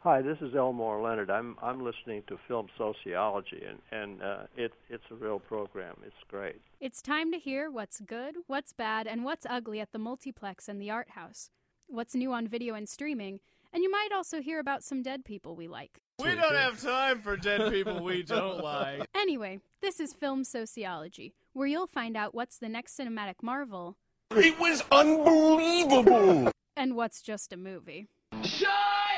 Hi, this is Elmore Leonard. I'm listening to Film Sociology, and it's a real program. It's great. It's time to hear what's good, what's bad, and what's ugly at the multiplex and the art house. What's new on video and streaming, and you might also hear about some dead people we like. We don't have time for dead people we don't like. Anyway, this is Film Sociology, where you'll find out what's the next cinematic marvel. It was unbelievable! And what's just a movie. Shut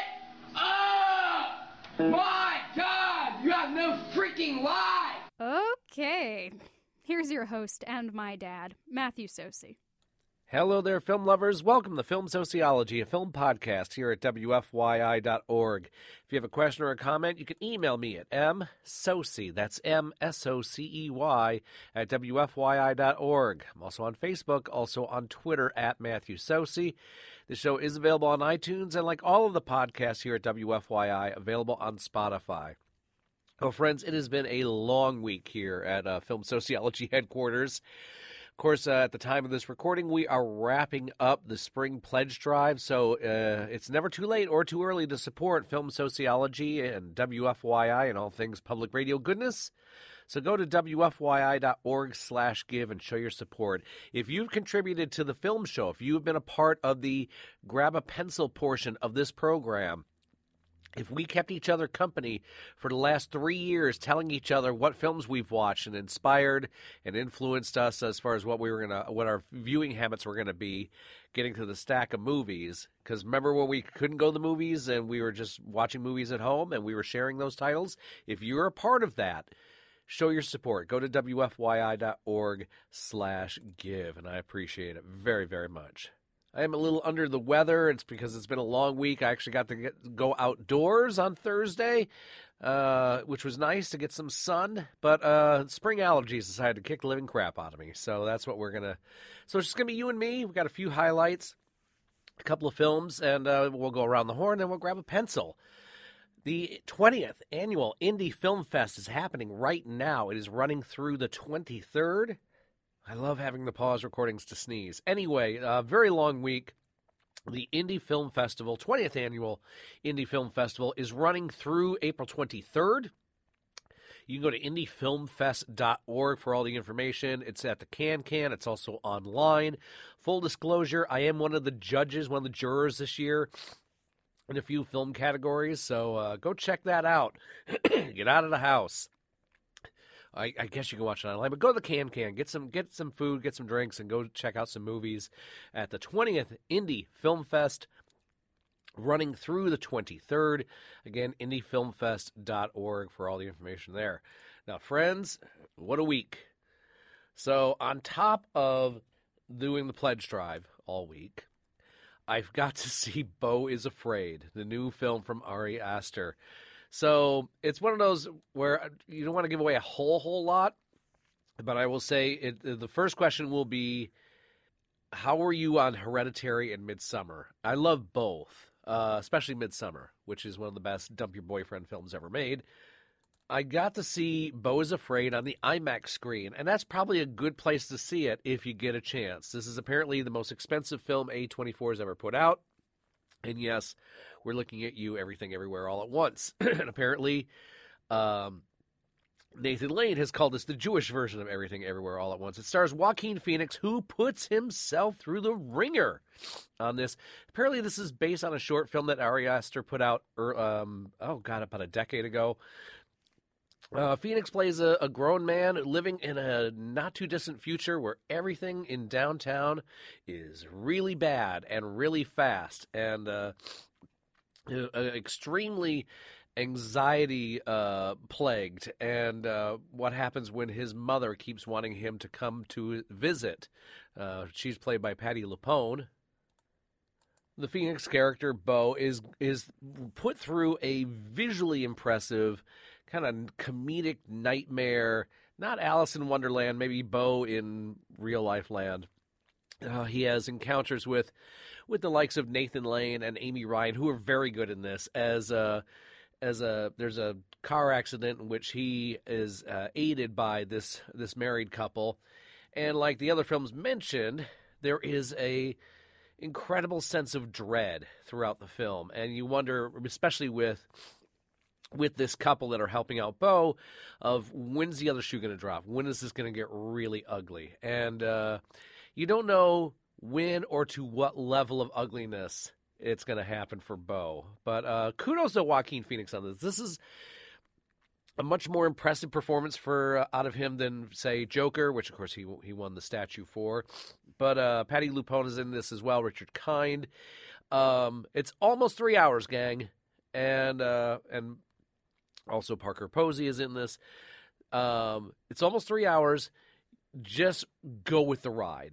up! My God, you have no freaking life! Okay, here's your host and my dad, Matthew Sosi. Hello there, film lovers. Welcome to Film Sociology, a film podcast here at WFYI.org. If you have a question or a comment, you can email me at msocey, that's M-S-O-C-E-Y, at WFYI.org. I'm also on Facebook, also on Twitter at Matthew Sosi. The show is available on iTunes, and like all of the podcasts here at WFYI, available on Spotify. Well, friends, it has been a long week here at Film Sociology headquarters. Of course, at the time of this recording, we are wrapping up the spring pledge drive, so it's never too late or too early to support Film Sociology and WFYI and all things public radio goodness. So go to WFYI.org/give and show your support. If you've contributed to the film show, if you've been a part of the Grab a Pencil portion of this program, if we kept each other company for the last 3 years telling each other what films we've watched and inspired and influenced us as far as what our viewing habits were going to be, getting to the stack of movies, because remember when we couldn't go to the movies and we were just watching movies at home and we were sharing those titles? If you're a part of that, show your support. Go to WFYI.org/give, and I appreciate it very, very much. I am a little under the weather. It's because it's been a long week. I actually got to go outdoors on Thursday, which was nice to get some sun. But spring allergies decided to kick the living crap out of me. So that's what we're going to... So it's just going to be you and me. We've got a few highlights, a couple of films, and we'll go around the horn, and we'll grab a pencil. The 20th Annual Indie Film Fest is happening right now. It is running through the 23rd. I love having the pause recordings to sneeze. Anyway, a very long week. The Indie Film Festival, 20th Annual Indie Film Festival, is running through April 23rd. You can go to indiefilmfest.org for all the information. It's at the Can. It's also online. Full disclosure, I am one of the judges, one of the jurors this year in a few film categories, so go check that out. Get out of the house. I guess you can watch it online, but go to the Can, get some food, get some drinks, and go check out some movies at the 20th Indie Film Fest, running through the 23rd. Again, indiefilmfest.org for all the information there. Now, friends, what a week. So on top of doing the pledge drive all week, I've got to see Beau is Afraid, the new film from Ari Aster. So it's one of those where you don't want to give away a whole lot, but I will say the first question will be, how were you on Hereditary and Midsommar? I love both, especially Midsommar, which is one of the best dump your boyfriend films ever made. I got to see Beau is Afraid on the IMAX screen, and that's probably a good place to see it if you get a chance. This is apparently the most expensive film A24 has ever put out. And yes, we're looking at you, Everything Everywhere All at Once. And apparently, Nathan Lane has called this the Jewish version of Everything Everywhere All at Once. It stars Joaquin Phoenix, who puts himself through the ringer on this. Apparently, this is based on a short film that Ari Aster put out, about a decade ago. Phoenix plays a grown man living in a not-too-distant future where everything in downtown is really bad and really fast and extremely anxiety-plagued. And what happens when his mother keeps wanting him to come to visit. She's played by Patti LuPone. The Phoenix character, Beau, is put through a visually impressive kind of comedic nightmare, not Alice in Wonderland, maybe Beau in real-life land. He has encounters with the likes of Nathan Lane and Amy Ryan, who are very good in this, there's a car accident in which he is aided by this married couple. And like the other films mentioned, there is a incredible sense of dread throughout the film, and you wonder, especially with this couple that are helping out Bo, of when's the other shoe going to drop? When is this going to get really ugly? And you don't know when or to what level of ugliness it's going to happen for Bo. But kudos to Joaquin Phoenix on this. This is a much more impressive performance out of him than, say, Joker, which, of course, he won the statue for. But Patty LuPone is in this as well, Richard Kind. It's almost 3 hours, gang. And also Parker Posey is in this. It's almost 3 hours. Just go with the ride.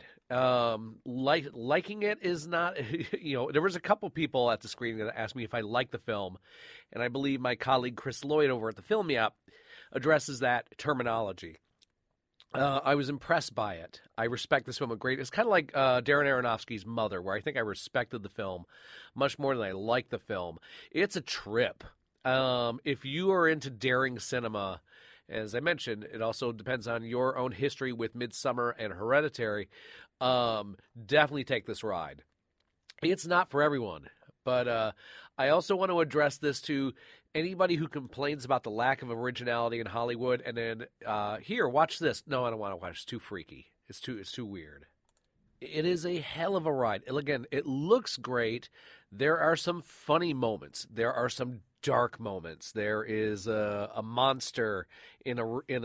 Liking it is not, there was a couple people at the screening that asked me if I liked the film, and I believe my colleague Chris Lloyd over at the Film Yap addresses that terminology. I was impressed by it. I respect this film a great. It's kind of like Darren Aronofsky's Mother, where I think I respected the film much more than I liked the film. It's a trip. If you are into daring cinema, as I mentioned, it also depends on your own history with Midsommar and Hereditary. Definitely take this ride. It's not for everyone, but I also want to address this to anybody who complains about the lack of originality in Hollywood. And then here, watch this. No, I don't want to watch. It's too freaky. It's too weird. It is a hell of a ride. Again, it looks great. There are some funny moments. There are some dark moments. There is a monster in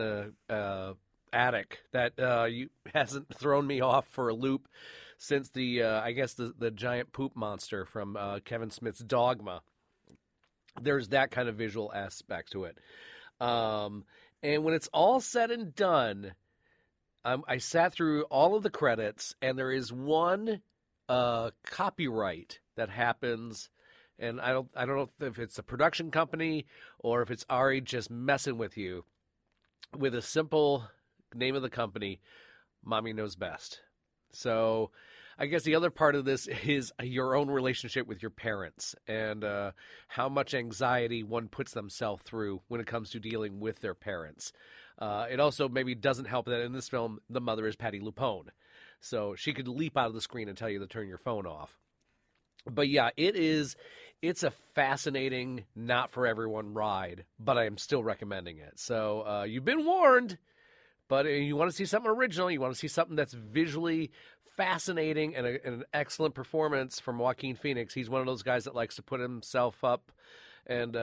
a attic that hasn't thrown me off for a loop since the giant poop monster from Kevin Smith's Dogma. There's that kind of visual aspect to it. And when it's all said and done, I sat through all of the credits, and there is one copyright that happens. And I don't know if it's a production company or if it's Ari just messing with you with a simple name of the company, Mommy Knows Best. So I guess the other part of this is your own relationship with your parents and how much anxiety one puts themselves through when it comes to dealing with their parents. It also maybe doesn't help that in this film, the mother is Patty LuPone. So she could leap out of the screen and tell you to turn your phone off. But yeah, it's a fascinating, not for everyone ride, but I am still recommending it. So you've been warned, but you want to see something original, you want to see something that's visually fascinating and an excellent performance from Joaquin Phoenix. He's one of those guys that likes to put himself up and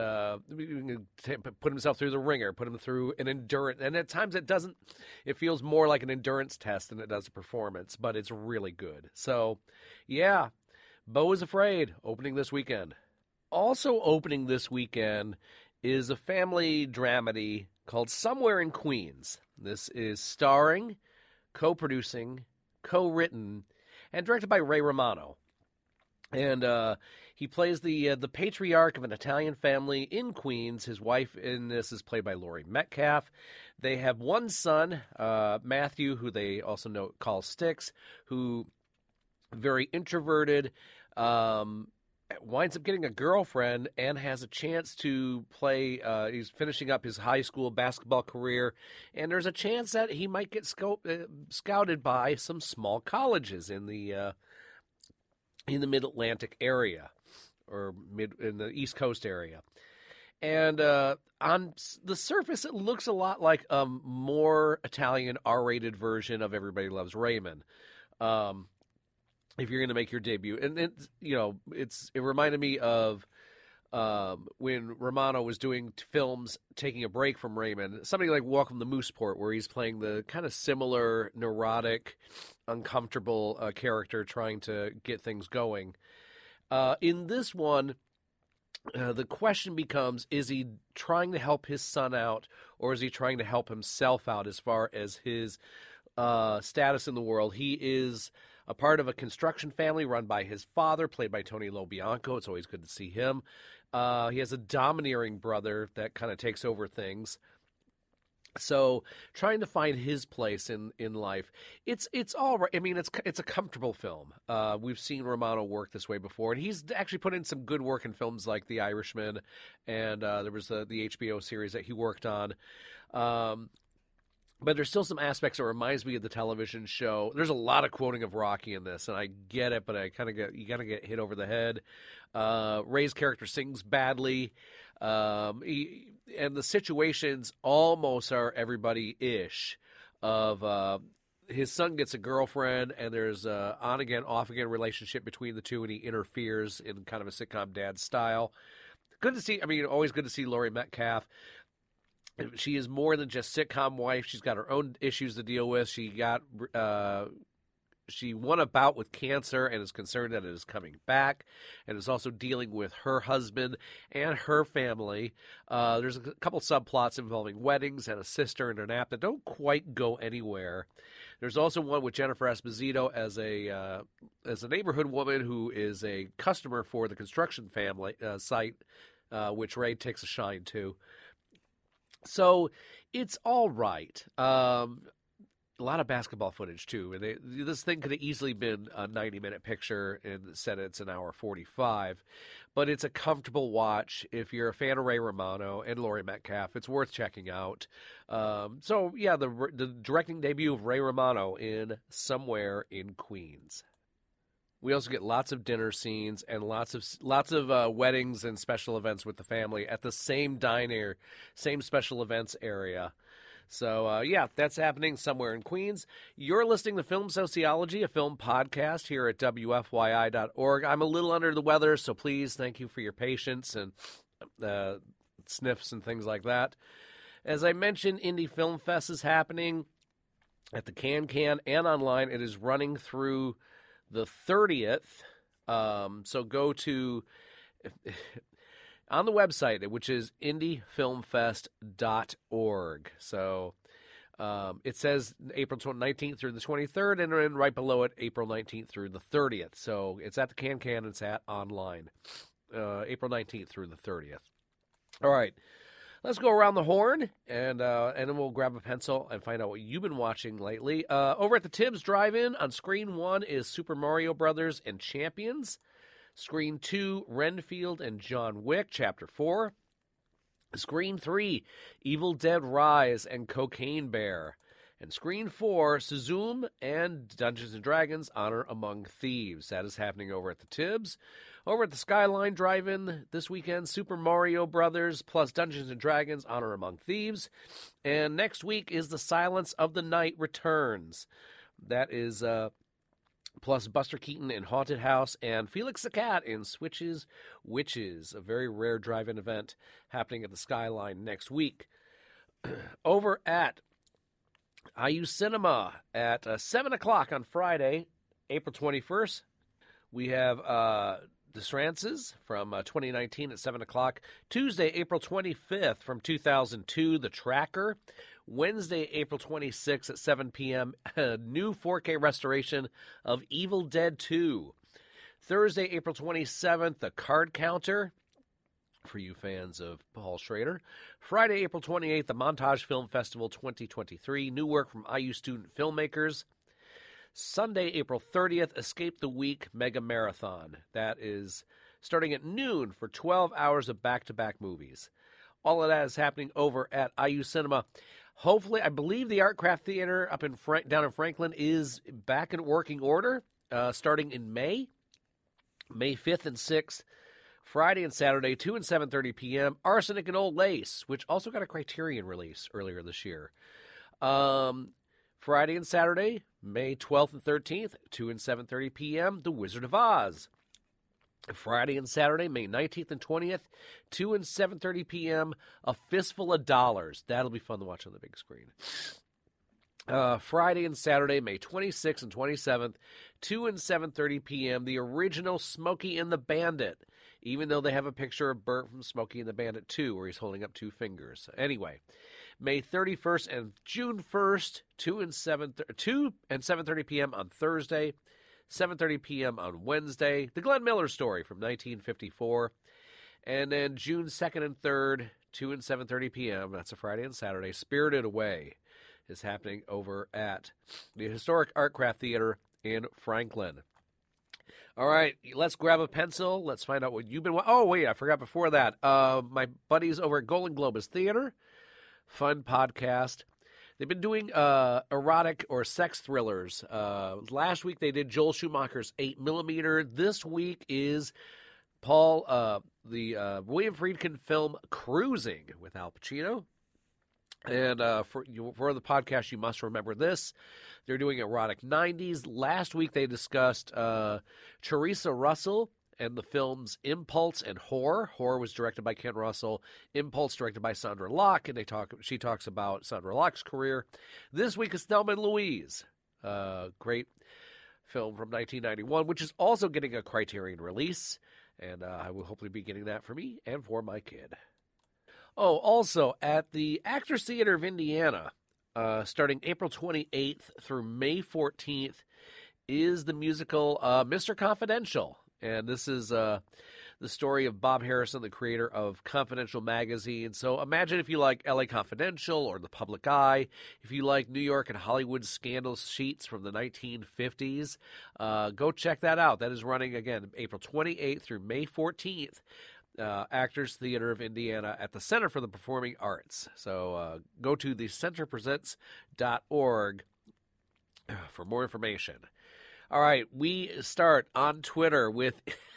put himself through the ringer, put him through an endurance. And at times it feels more like an endurance test than it does a performance, but it's really good. So yeah, Beau is Afraid, opening this weekend. Also opening this weekend is a family dramedy called Somewhere in Queens. This is starring, co-producing, co-written, and directed by Ray Romano. And he plays the patriarch of an Italian family in Queens. His wife in this is played by Laurie Metcalf. They have one son, Matthew, who they also call Sticks, who very introverted, winds up getting a girlfriend and has a chance to play. He's finishing up his high school basketball career, and there's a chance that he might get scouted by some small colleges in the Mid-Atlantic area or in the East Coast area. And on the surface, it looks a lot like a more Italian R-rated version of Everybody Loves Raymond. If you're going to make your debut. And it reminded me of when Romano was doing films taking a break from Raymond, something like Welcome to Mooseport, where he's playing the kind of similar neurotic, uncomfortable character trying to get things going. In this one, the question becomes, is he trying to help his son out, or is he trying to help himself out as far as his status in the world? He is a part of a construction family run by his father, played by Tony LoBianco. It's always good to see him. He has a domineering brother that kind of takes over things. So trying to find his place in life. It's all right. I mean, it's a comfortable film. We've seen Romano work this way before, and he's actually put in some good work in films like The Irishman, and there was the HBO series that he worked on. But there's still some aspects that reminds me of the television show. There's a lot of quoting of Rocky in this, and I get it, but you kind of get hit over the head. Ray's character sings badly, and the situations almost are everybody-ish. Of his son gets a girlfriend, and there's a on-again, off-again relationship between the two, and he interferes in kind of a sitcom dad style. Good to see. I mean, always good to see Laurie Metcalf. She is more than just sitcom wife. She's got her own issues to deal with. She won a bout with cancer and is concerned that it is coming back, and is also dealing with her husband and her family. There's a couple subplots involving weddings and a sister and an app that don't quite go anywhere. There's also one with Jennifer Esposito as a neighborhood woman who is a customer for the construction family site, which Ray takes a shine to. So it's all right. A lot of basketball footage, too. And this thing could have easily been a 90-minute picture and said it's an hour 45. But it's a comfortable watch. If you're a fan of Ray Romano and Laurie Metcalf, it's worth checking out. So, yeah, the directing debut of Ray Romano in Somewhere in Queens. We also get lots of dinner scenes and lots of weddings and special events with the family at the same diner, same special events area. So, yeah, that's happening Somewhere in Queens. You're listening to Film Sociology, a film podcast here at WFYI.org. I'm a little under the weather, so please thank you for your patience and sniffs and things like that. As I mentioned, Indie Film Fest is happening at the Can and online. It is running through the 30th, so go to on the website, which is indiefilmfest.org. So it says April 19th through the 23rd, and then right below it, April 19th through the 30th. So it's at the Can, and it's at online, April 19th through the 30th. All right. Let's go around the horn, and then we'll grab a pencil and find out what you've been watching lately. Over at the Tibbs Drive-In, on Screen 1 is Super Mario Brothers and Champions. Screen 2, Renfield and John Wick, Chapter 4. Screen 3, Evil Dead Rise and Cocaine Bear. And Screen 4, Suzume and Dungeons & Dragons, Honor Among Thieves. That is happening over at the Tibbs. Over at the Skyline Drive-In this weekend, Super Mario Brothers plus Dungeons & Dragons, Honor Among Thieves. And next week is The Silence of the Night Returns. That is plus Buster Keaton in Haunted House and Felix the Cat in Switches Witches, a very rare drive-in event happening at the Skyline next week. Over at IU Cinema at 7 o'clock on Friday, April 21st, we have The Strances from 2019 at 7 o'clock. Tuesday, April 25th from 2002, The Tracker. Wednesday, April 26th at 7 p.m., a new 4K restoration of Evil Dead 2. Thursday, April 27th, The Card Counter, for you fans of Paul Schrader. Friday, April 28th, the Montage Film Festival 2023, new work from IU student filmmakers. Sunday, April 30th, Escape the Week Mega Marathon. That is starting at noon for 12 hours of back-to-back movies. All of that is happening over at IU Cinema. Hopefully, I believe the Artcraft Theater up in down in Franklin is back in working order, starting in May 5th and 6th. Friday and Saturday, 2 and 7:30 p.m. Arsenic and Old Lace, which also got a Criterion release earlier this year. Friday and Saturday, May 12th and 13th, 2 and 7:30 p.m., The Wizard of Oz. Friday and Saturday, May 19th and 20th, 2 and 7:30 p.m., A Fistful of Dollars. That'll be fun to watch on the big screen. Friday and Saturday, May 26th and 27th, 2 and 7:30 p.m., the original Smokey and the Bandit, even though they have a picture of Bert from Smokey and the Bandit 2 where he's holding up two fingers. Anyway, May 31st and June 1st, 2 and 7:30 p.m. on Thursday, 7:30 p.m. on Wednesday, The Glenn Miller Story from 1954. And then June 2nd and 3rd, 2 and 7:30 p.m., that's a Friday and Saturday, Spirited Away is happening over at the Historic Artcraft Theater in Franklin. All right, let's grab a pencil. Let's find out what you've been watching. Oh, wait, I forgot before that. My buddies over at Golden Globus Theater, fun podcast. They've been doing erotic or sex thrillers. Last week they did Joel Schumacher's 8mm. This week is the William Friedkin film Cruising with Al Pacino. And for the podcast, you must remember this. They're doing erotic 90s. Last week they discussed Teresa Russell and the films Impulse and Whore. Whore was directed by Ken Russell. Impulse directed by Sandra Locke, and she talks about Sandra Locke's career. This week is Thelma and Louise, great film from 1991, which is also getting a Criterion release, and I will hopefully be getting that for me and for my kid. Oh, also at the Actors Theater of Indiana, starting April 28th through May 14th, is the musical Mr. Confidential. And this is the story of Bob Harrison, the creator of Confidential magazine. So imagine if you like LA Confidential or The Public Eye, if you like New York and Hollywood scandal sheets from the 1950s, go check that out. That is running, again, April 28th through May 14th. Actors Theater of Indiana at the Center for the Performing Arts. So go to thecenterpresents.org for more information. All right, we start on Twitter with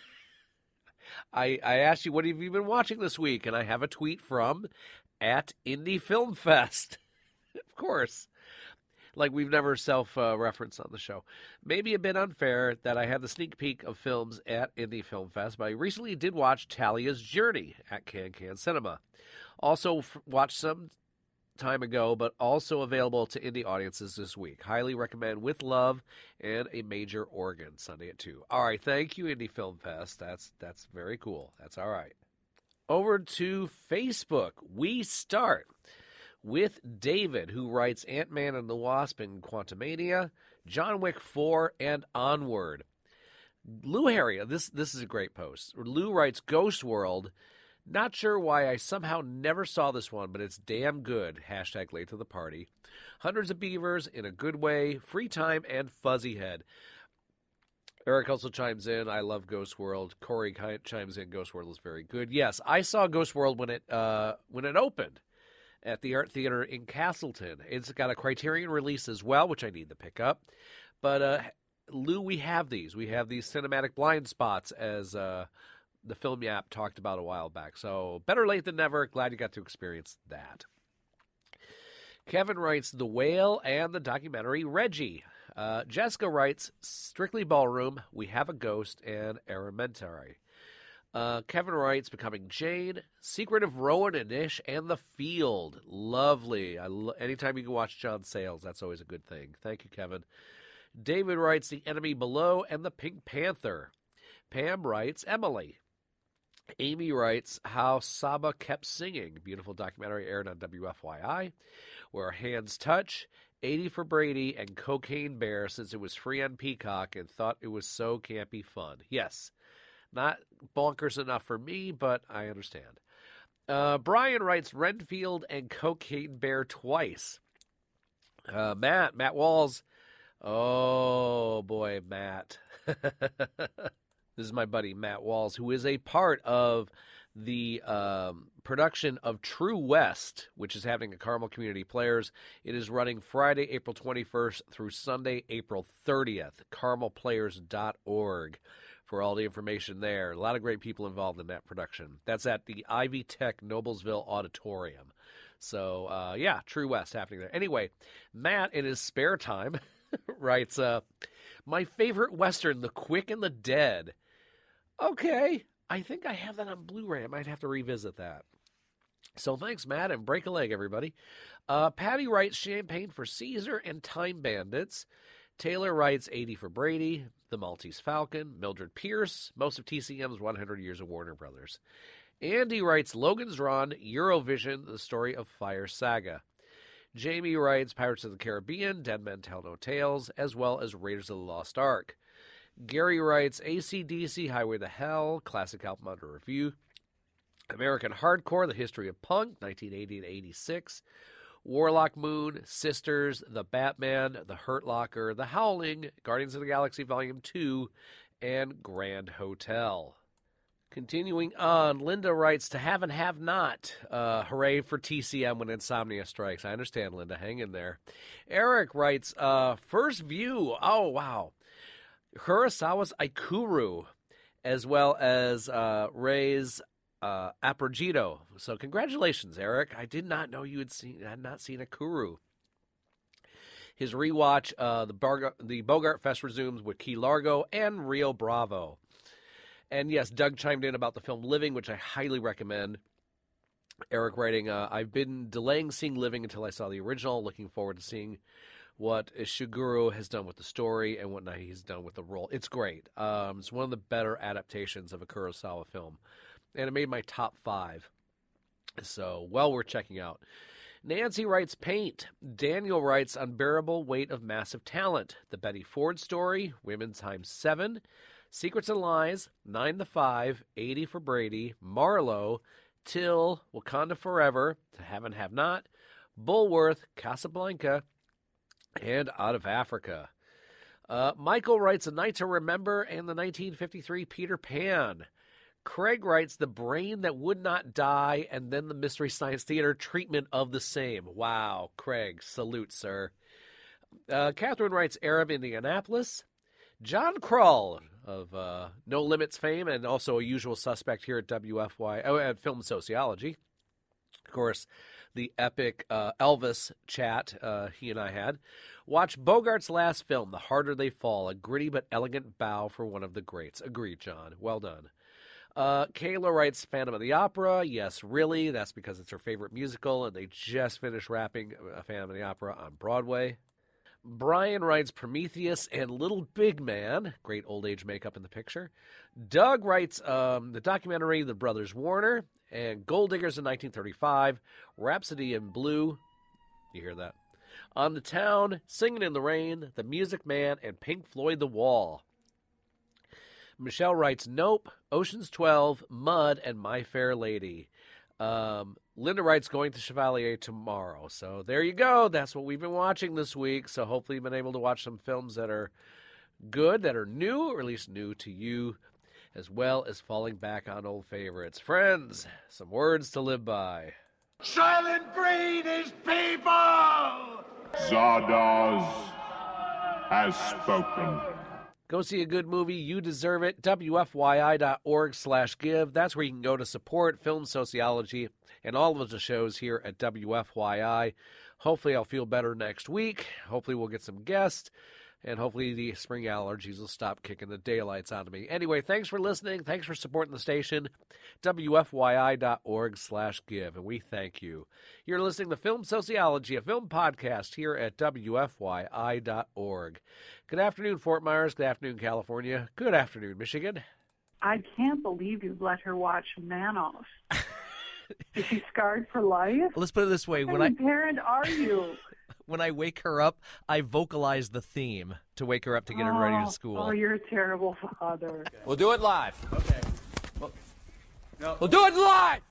I asked you, what have you been watching this week? And I have a tweet from @IndieFilmFest. Of course. Like we've never self-referenced on the show. Maybe a bit unfair that I had the sneak peek of films at Indie Film Fest, but I recently did watch Talia's Journey at Can Cinema. Also watched some time ago, but also available to indie audiences this week. Highly recommend With Love and A Major Organ, Sunday at 2. All right, thank you, Indie Film Fest. That's very cool. That's all right. Over to Facebook. We start with David, who writes Ant-Man and the Wasp and Quantumania, John Wick 4, and Onward. Lou Harry, this is a great post. Lou writes Ghost World. Not sure why I somehow never saw this one, but it's damn good. # late to the party. Hundreds of beavers in a good way, free time, and fuzzy head. Eric also chimes in, I love Ghost World. Corey chimes in, Ghost World is very good. Yes, I saw Ghost World when it opened at the Art Theater in Castleton. It's got a Criterion release as well, which I need to pick up. But, Lou, we have these. We have these cinematic blind spots, as the Film Yap talked about a while back. So better late than never. Glad you got to experience that. Kevin writes The Whale and the documentary Reggie. Jessica writes Strictly Ballroom, We Have a Ghost, and Elementary. Kevin writes Becoming Jane, Secret of Rowan and Ish, and The Field. Lovely. Anytime you can watch John Sayles, that's always a good thing. Thank you, Kevin. David writes The Enemy Below and The Pink Panther. Pam writes Emily. Amy writes How Saba Kept Singing. Beautiful documentary aired on WFYI. Where Our Hands Touch. 80 for Brady and Cocaine Bear, since it was free on Peacock and thought it was so campy fun. Yes. Not bonkers enough for me, but I understand. Brian writes Renfield and Cocaine Bear twice. Matt Walls. Oh, boy, Matt. This is my buddy, Matt Walls, who is a part of the production of True West, which is happening at Carmel Community Players. It is running Friday, April 21st through Sunday, April 30th. CarmelPlayers.org for all the information there. A lot of great people involved in that production. That's at the Ivy Tech Noblesville Auditorium. So, yeah, True West happening there. Anyway, Matt, in his spare time, writes, my favorite Western, The Quick and the Dead. Okay, I think I have that on Blu-ray. I might have to revisit that. So thanks, Matt, and break a leg, everybody. Patty writes Champagne for Caesar and Time Bandits. Taylor writes 80 for Brady, The Maltese Falcon, Mildred Pierce, most of TCM's 100 Years of Warner Brothers. Andy writes Logan's Run, Eurovision, The Story of Fire Saga. Jamie writes Pirates of the Caribbean, Dead Men Tell No Tales, as well as Raiders of the Lost Ark. Gary writes AC/DC, Highway to Hell, classic album under review. American Hardcore, The History of Punk, 1980 to 86. Warlock Moon, Sisters, The Batman, The Hurt Locker, The Howling, Guardians of the Galaxy Volume 2, and Grand Hotel. Continuing on, Linda writes, to have and have not. Hooray for TCM when insomnia strikes. I understand, Linda. Hang in there. Eric writes, first view. Oh, wow. Kurosawa's Aikuru, as well as Ray's Aprogito. So congratulations, Eric. I did not know you had not seen Aikuru. His rewatch, the Bogart Fest resumes with Key Largo and Rio Bravo. And yes, Doug chimed in about the film Living, which I highly recommend. Eric writing, I've been delaying seeing Living until I saw the original. Looking forward to seeing what Ishiguro has done with the story and what he's done with the role. It's great. It's one of the better adaptations of a Kurosawa film. And it made my top 5. So, well worth checking out. Nancy writes, Paint. Daniel writes, Unbearable Weight of Massive Talent. The Betty Ford Story, Women Times 7. Secrets and Lies, 9 to 5, 80 for Brady, Marlowe, Till, Wakanda Forever, To Have and Have Not, Bulworth, Casablanca, and Out of Africa. Michael writes, A Night to Remember and the 1953 Peter Pan. Craig writes, The Brain That Would Not Die and then the Mystery Science Theater treatment of the same. Wow, Craig, salute, sir. Catherine writes, Arab Indianapolis. John Krull of No Limits fame and also a usual suspect here at at Film Sociology. Of course, the epic Elvis chat he and I had. Watch Bogart's last film, The Harder They Fall, a gritty but elegant bow for one of the greats. Agreed, John. Well done. Kayla writes Phantom of the Opera. Yes, really. That's because it's her favorite musical, and they just finished wrapping Phantom of the Opera on Broadway. Brian writes Prometheus and Little Big Man. Great old age makeup in the picture. Doug writes the documentary The Brothers Warner and Gold Diggers in 1935. Rhapsody in Blue. You hear that? On the Town, Singing in the Rain, The Music Man, and Pink Floyd The Wall. Michelle writes Nope, Ocean's 12, Mud, and My Fair Lady. Linda writes Going to Chevalier tomorrow. So there you go. That's what we've been watching this week. So hopefully you've been able to watch some films that are good, that are new, or at least new to you, as well as falling back on old favorites. Friends, some words to live by. Silent breed is people! Zardoz has spoken. Go see a good movie. You deserve it. WFYI.org/give. That's where you can go to support Film Sociology and all of the shows here at WFYI. Hopefully I'll feel better next week. Hopefully we'll get some guests. And hopefully the spring allergies will stop kicking the daylights out of me. Anyway, thanks for listening. Thanks for supporting the station. WFYI.org/give. And we thank you. You're listening to Film Sociology, a film podcast here at WFYI.org. Good afternoon, Fort Myers. Good afternoon, California. Good afternoon, Michigan. I can't believe you let her watch Manos. Is she scarred for life? Let's put it this way. What kind of parent are you? When I wake her up, I vocalize the theme to wake her up to get her ready to school. Oh, you're a terrible father. We'll do it live. Okay. We'll do it live!